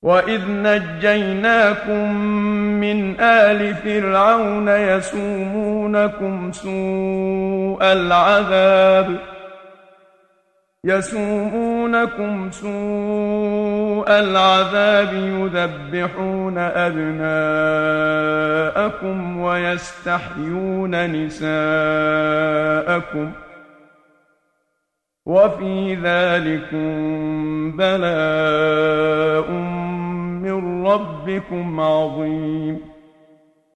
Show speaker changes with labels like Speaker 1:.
Speaker 1: وَإِذْ نَجَّيْنَاكُم مِّنْ آلِ فِرْعَوْنَ يَسُومُونَكُمْ سُوءَ الْعَذَابِ يُذَبِّحُونَ أَبْنَاءَكُمْ وَيَسْتَحْيُونَ نِسَاءَكُمْ ۚ وَفِي ذَٰلِكُم بَلَاءٌ مِّن رَّبِّكُمْ عَظِيمٌ